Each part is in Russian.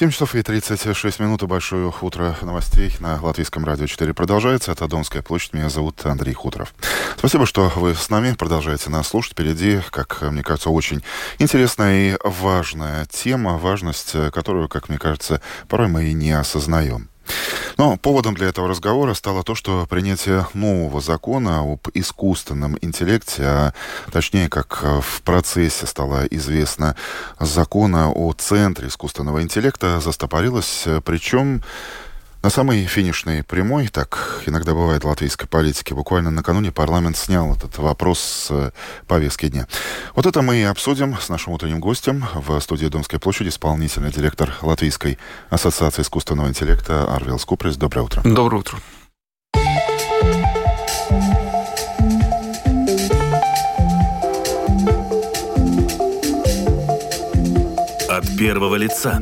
7 часов и 36 минут, и большое утро новостей на Латвийском радио 4 продолжается. Это Домская площадь. Меня зовут Андрей Хуторов. Спасибо, что вы с нами, продолжаете нас слушать. Впереди, как мне кажется, очень интересная и важная тема, важность которую, как мне кажется, порой мы и не осознаем. Но поводом для этого разговора стало то, что принятие нового закона об искусственном интеллекте, а точнее, как в процессе стало известно, закона о Центре искусственного интеллекта застопорилось, причем на самой финишной прямой, так иногда бывает в латвийской политике. Буквально накануне парламент снял этот вопрос с повестки дня. Вот это мы и обсудим с нашим утренним гостем в студии Домской площади, исполнительный директор Латвийской ассоциации искусственного интеллекта Арвилс Куприс. Доброе утро. Доброе утро. От первого лица.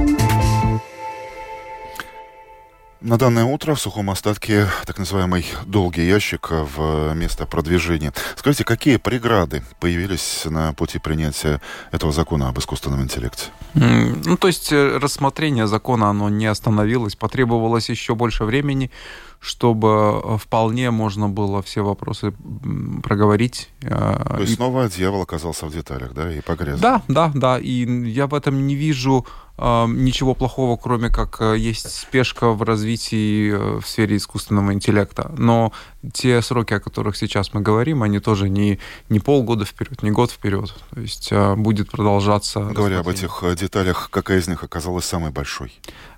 На данное утро в сухом остатке так называемый долгий ящик в место продвижения. Скажите, какие преграды появились на пути принятия этого закона об искусственном интеллекте? То есть рассмотрение закона, оно не остановилось, потребовалось еще больше времени, чтобы вполне можно было все вопросы проговорить. То есть снова дьявол оказался в деталях, да, и погряз? Да, и я в этом не вижу ничего плохого, кроме как есть спешка в развитии в сфере искусственного интеллекта. Но те сроки, о которых сейчас мы говорим, они тоже не полгода вперед, не год вперед. То есть будет продолжаться... Говоря об этих деталях, какая из них оказалась самой большой?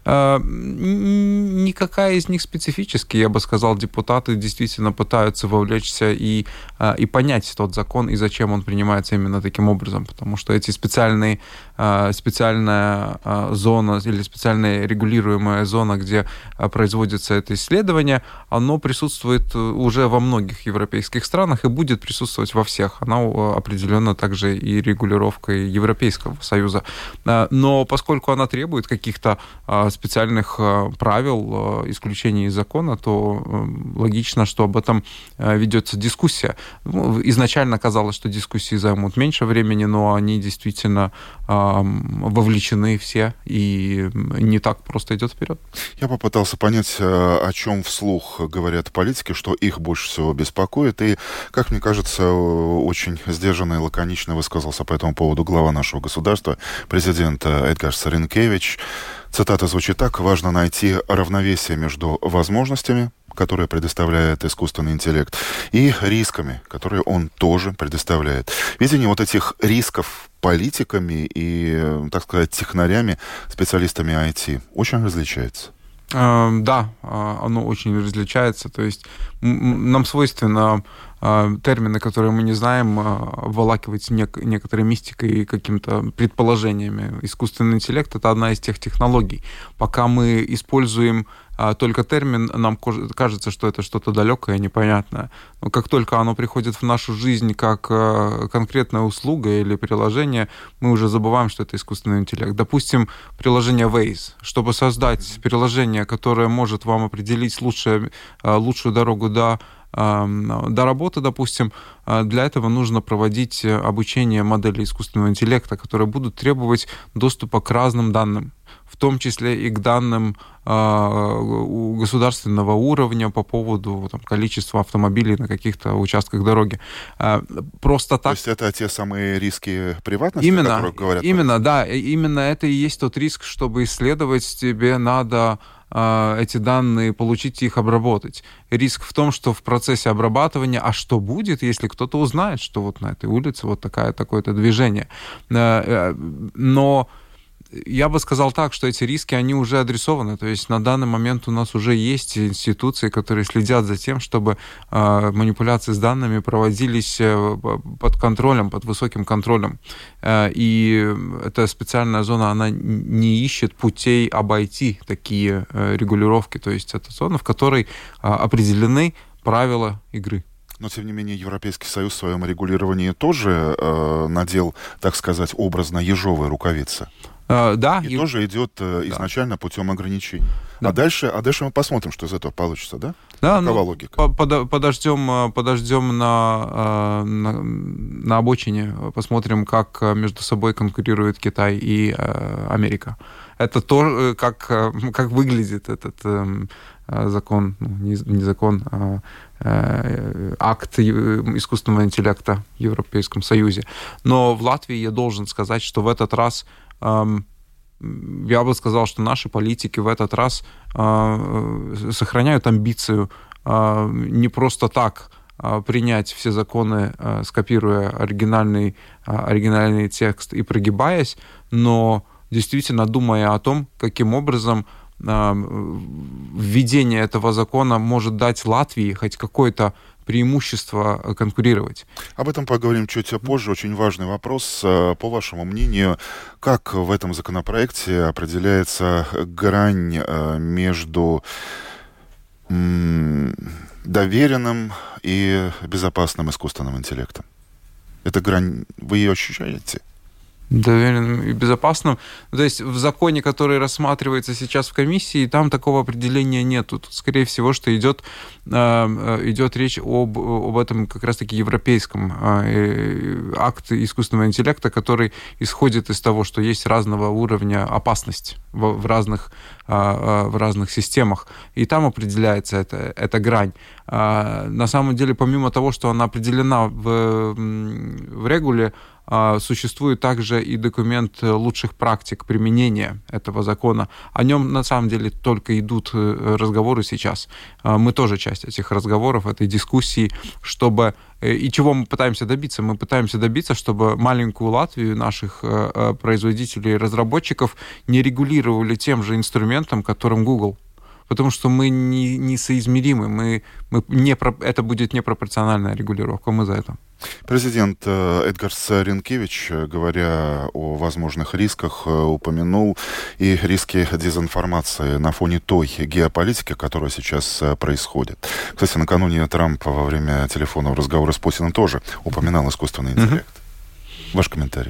Никакая из них специфически, я бы сказал, депутаты действительно пытаются вовлечься и понять тот закон, и зачем он принимается именно таким образом, потому что эти специальная зона или специальная регулируемая зона, где производится это исследование, оно присутствует уже во многих европейских странах и будет присутствовать во всех. Она определена также и регулировкой Европейского Союза. Но поскольку она требует каких-то специальных правил, исключений из закона, то логично, что об этом ведется дискуссия. Изначально казалось, что дискуссии займут меньше времени, но они действительно вовлечены все, и не так просто идет вперед. Я попытался понять, о чем вслух говорят политики, что их больше всего беспокоит, и, как мне кажется, очень сдержанно и лаконично высказался по этому поводу глава нашего государства, президент Эдгарс Ринкевич. Цитата звучит так: «Важно найти равновесие между возможностями, которые предоставляет искусственный интеллект, и рисками, которые он тоже предоставляет». Видение вот этих рисков политиками и, так сказать, технарями, специалистами IT очень различается. Да, оно очень различается. То есть нам свойственно термины, которые мы не знаем, обволакивать некоторой мистикой и какими-то предположениями. Искусственный интеллект — это одна из тех технологий. Пока мы используем только термин, нам кажется, что это что-то далекое, непонятное. Но как только оно приходит в нашу жизнь как конкретная услуга или приложение, мы уже забываем, что это искусственный интеллект. Допустим, приложение Waze. Чтобы создать приложение, которое может вам определить лучшую дорогу до работы, допустим, для этого нужно проводить обучение модели искусственного интеллекта, которые будут требовать доступа к разным данным, в том числе и к данным государственного уровня по поводу количества автомобилей на каких-то участках дороги. Просто так... То есть это те самые риски приватности, о которых говорят? Именно, да. Именно это и есть тот риск, чтобы исследовать, тебе надо эти данные получить и их обработать. Риск в том, что в процессе обрабатывания, а что будет, если кто-то узнает, что вот на этой улице вот такое-то движение. Но я бы сказал так, что эти риски, они уже адресованы. То есть на данный момент у нас уже есть институции, которые следят за тем, чтобы манипуляции с данными проводились под контролем, под высоким контролем. И эта специальная зона, она не ищет путей обойти такие регулировки. То есть это зона, в которой определены правила игры. Но, тем не менее, Европейский Союз в своем регулировании тоже надел, так сказать, образно ежовые рукавицы. Да. И тоже идет изначально путем ограничений. Да. А дальше мы посмотрим, что из этого получится, да? Да, какова логика? Подождем на обочине, посмотрим, как между собой конкурируют Китай и Америка. это то, как выглядит этот закон, не закон, а акт искусственного интеллекта в Европейском Союзе. Но в Латвии я должен сказать, что в этот раз, я бы сказал, что наши политики в этот раз сохраняют амбицию не просто так принять все законы, скопируя оригинальный текст и прогибаясь, но действительно думая о том, каким образом введение этого закона может дать Латвии хоть какое-то преимущество конкурировать. Об этом поговорим чуть позже. Очень важный вопрос. По вашему мнению, как в этом законопроекте определяется грань между доверенным и безопасным искусственным интеллектом? Эта грань, вы ее ощущаете? Доверенным и безопасным. То есть в законе, который рассматривается сейчас в комиссии, там такого определения нету. Тут, скорее всего, что идет речь об этом как раз-таки европейском акте искусственного интеллекта, который исходит из того, что есть разного уровня опасность в разных системах. И там определяется эта грань. На самом деле, помимо того, что она определена в регуле, существует также и документ лучших практик применения этого закона. О нем, на самом деле, только идут разговоры сейчас. Мы тоже часть этих разговоров, этой дискуссии, чтобы... И чего мы пытаемся добиться? Мы пытаемся добиться, чтобы маленькую Латвию, наших производителей и разработчиков не регулировали тем же инструментом, которым Google. Потому что мы несоизмеримы, это будет непропорциональная регулировка, мы за это. Президент Эдгарс Ринкевич, говоря о возможных рисках, упомянул и риски дезинформации на фоне той геополитики, которая сейчас происходит. Кстати, накануне Трамп во время телефонного разговора с Путиным тоже упоминал искусственный интеллект. Ваш комментарий.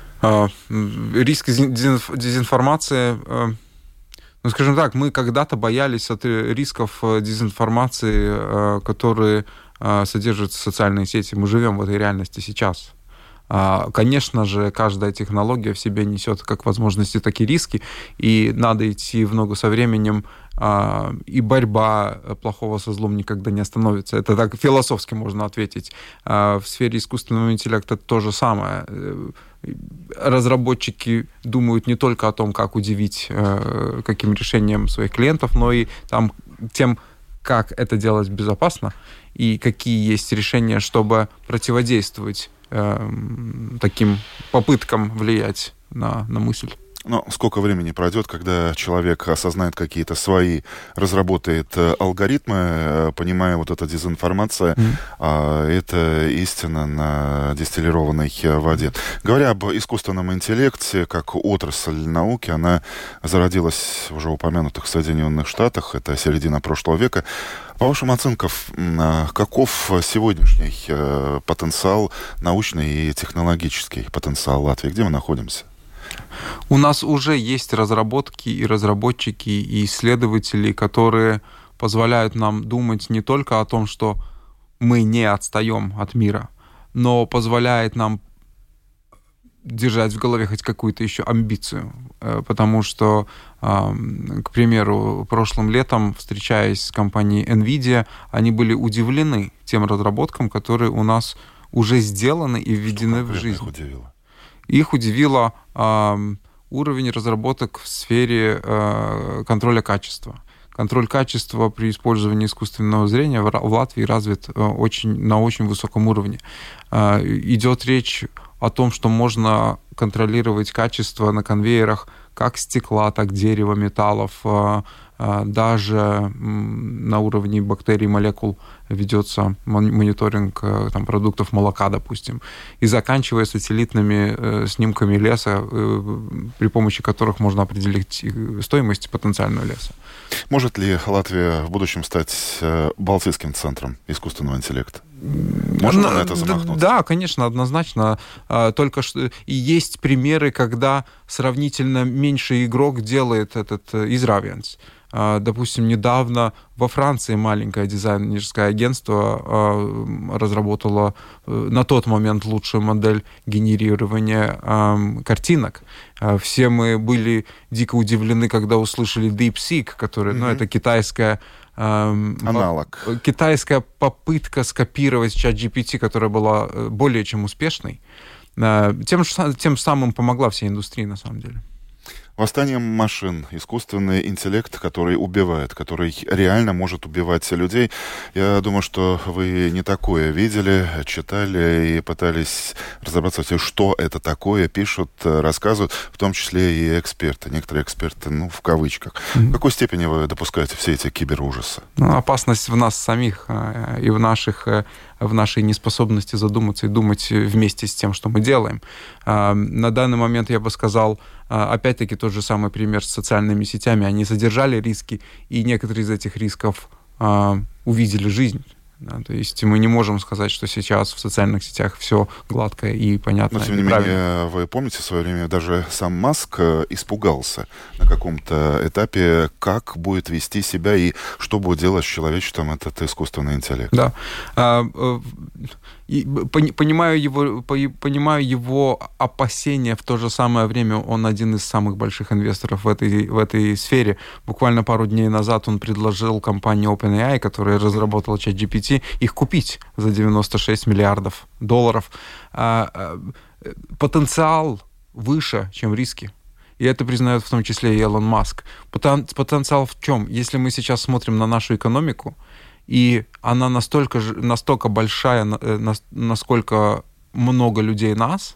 Риски дезинформации... Ну, скажем так, мы когда-то боялись от рисков дезинформации, которые содержат социальные сети. Мы живем в этой реальности сейчас. Конечно же, каждая технология в себе несет как возможности, так и риски, и надо идти в ногу со временем, и борьба плохого со злом никогда не остановится. Это так философски можно ответить. В сфере искусственного интеллекта то же самое. Разработчики думают не только о том, как удивить каким решением своих клиентов, но и тем, как это делать безопасно, и какие есть решения, чтобы противодействовать таким попыткам влиять на мысль. Но сколько времени пройдет, когда человек осознает какие-то свои, разработает алгоритмы, понимая вот эта дезинформация, это истина на дистиллированной воде. Говоря об искусственном интеллекте, как отрасль науки, она зародилась в уже упомянутых Соединенных Штатах, это середина прошлого века. По вашим оценкам, каков сегодняшний потенциал, научный и технологический потенциал Латвии? Где мы находимся? У нас уже есть разработки и разработчики, и исследователи, которые позволяют нам думать не только о том, что мы не отстаем от мира, но позволяет нам держать в голове хоть какую-то еще амбицию. Потому что, к примеру, прошлым летом, встречаясь с компанией NVIDIA, они были удивлены тем разработкам, которые у нас уже сделаны и введены в жизнь. Их удивило уровень разработок в сфере контроля качества. Контроль качества при использовании искусственного зрения в Латвии развит на очень высоком уровне. Идет речь о том, что можно контролировать качество на конвейерах как стекла, так и дерева, металлов. Даже на уровне бактерий, молекул ведется мониторинг продуктов молока, допустим, и заканчивая сателлитными снимками леса, при помощи которых можно определить стоимость потенциального леса. Может ли Латвия в будущем стать балтийским центром искусственного интеллекта? Можно на это замахнуться? Да, конечно, однозначно. Только что и есть примеры, когда сравнительно меньший игрок делает этот изравенс. Допустим, недавно во Франции маленькое дизайнерское агентство разработало на тот момент лучшую модель генерирования картинок. Все мы были дико удивлены, когда услышали DeepSeek, который, это китайская аналог. Китайская попытка скопировать ChatGPT, которая была более чем успешной, тем самым помогла всей индустрии, на самом деле. Восстание машин, искусственный интеллект, который убивает, который реально может убивать людей. Я думаю, что вы не такое видели, читали и пытались разобраться, что это такое, пишут, рассказывают, в том числе и эксперты. Некоторые эксперты, в кавычках. В какой степени вы допускаете все эти киберужасы? Опасность в нас самих и в нашей неспособности задуматься и думать вместе с тем, что мы делаем. На данный момент я бы сказал, опять-таки тот же самый пример с социальными сетями. Они содержали риски, и некоторые из этих рисков увидели жизнь. Да, то есть мы не можем сказать, что сейчас в социальных сетях все гладко и понятно. Но, тем не менее, вы помните, в свое время даже сам Маск испугался на каком-то этапе, как будет вести себя и что будет делать с человечеством этот искусственный интеллект. Да. Понимаю его опасения, в то же самое время он один из самых больших инвесторов в этой сфере. Буквально пару дней назад он предложил компании OpenAI, которая разработала ChatGPT, их купить за $96 миллиардов. Потенциал выше, чем риски. И это признает в том числе и Илон Маск. Потенциал в чем? Если мы сейчас смотрим на нашу экономику, и она настолько большая, насколько много людей нас,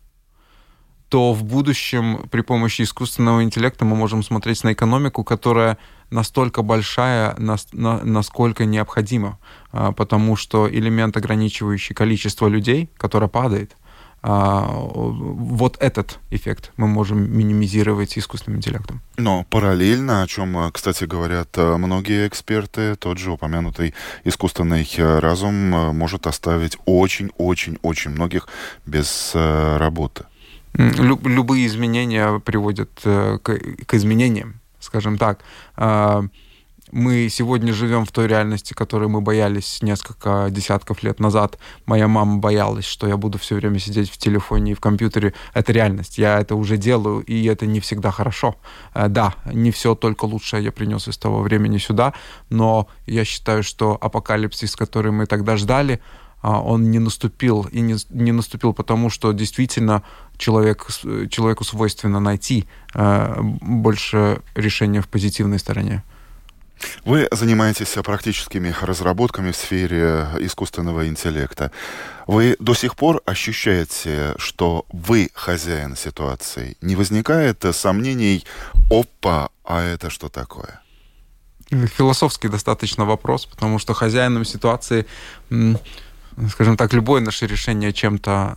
то в будущем при помощи искусственного интеллекта мы можем смотреть на экономику, которая настолько большая, насколько необходимо, потому что элемент, ограничивающий количество людей, которое падает, вот этот эффект мы можем минимизировать искусственным интеллектом. Но параллельно, о чем, кстати, говорят многие эксперты, тот же упомянутый искусственный разум может оставить очень-очень-очень многих без работы. Любые изменения приводят к изменениям, скажем так. Мы сегодня живем в той реальности, которой мы боялись несколько десятков лет назад. Моя мама боялась, что я буду все время сидеть в телефоне и в компьютере. Это реальность. Я это уже делаю, и это не всегда хорошо. Да, не все только лучшее я принес из того времени сюда, но я считаю, что апокалипсис, который мы тогда ждали, он не наступил. И не наступил потому, что действительно человеку свойственно найти больше решения в позитивной стороне. Вы занимаетесь практическими разработками в сфере искусственного интеллекта. Вы до сих пор ощущаете, что вы хозяин ситуации? Не возникает сомнений, а это что такое? Философский достаточно вопрос, потому что хозяином ситуации, скажем так, любое наше решение чем-то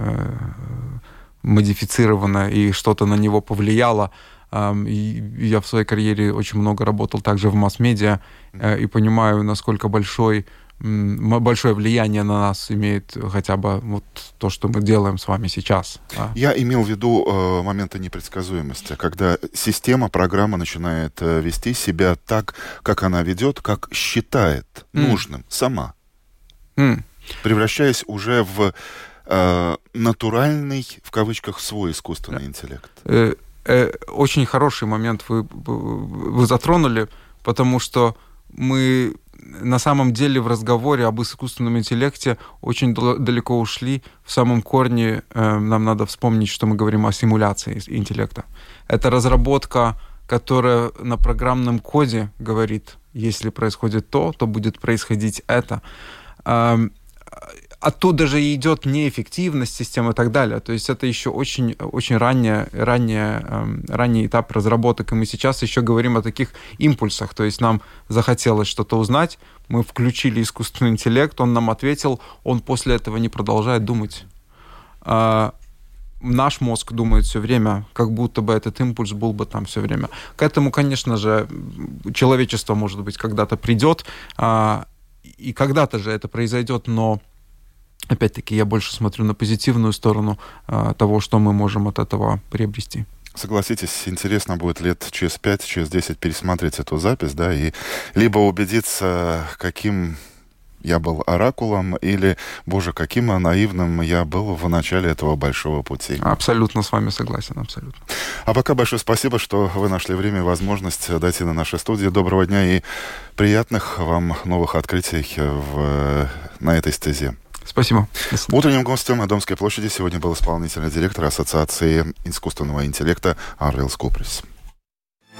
модифицировано и что-то на него повлияло. Я в своей карьере очень много работал также в масс-медиа и понимаю, насколько большое влияние на нас имеет хотя бы вот то, что мы делаем с вами сейчас. Я имел в виду моменты непредсказуемости, когда система, программа начинает вести себя так, как она ведет, как считает нужным сама, превращаясь уже в натуральный, в кавычках, свой искусственный интеллект. Очень хороший момент вы затронули, потому что мы на самом деле в разговоре об искусственном интеллекте очень далеко ушли. В самом корне нам надо вспомнить, что мы говорим о симуляции интеллекта. Это разработка, которая на программном коде говорит, если происходит то будет происходить это. Оттуда же идет неэффективность системы и так далее. То есть это еще очень, очень ранний этап разработок. И мы сейчас еще говорим о таких импульсах. То есть нам захотелось что-то узнать, мы включили искусственный интеллект, он нам ответил, он после этого не продолжает думать. Наш мозг думает все время, как будто бы этот импульс был бы там все время. К этому, конечно же, человечество, может быть, когда-то придет, и когда-то же это произойдет, но опять-таки, я больше смотрю на позитивную сторону того, что мы можем от этого приобрести. Согласитесь, интересно будет лет через 5, через 10 пересмотреть эту запись, да, и либо убедиться, каким я был оракулом, или, боже, каким наивным я был в начале этого большого пути. Абсолютно с вами согласен, абсолютно. А пока большое спасибо, что вы нашли время и возможность дойти на нашей студии. Доброго дня и приятных вам новых открытий на этой стезе. Спасибо. Утренним гостем на Домской площади сегодня был исполнительный директор Ассоциации искусственного интеллекта Арлилс Куприс.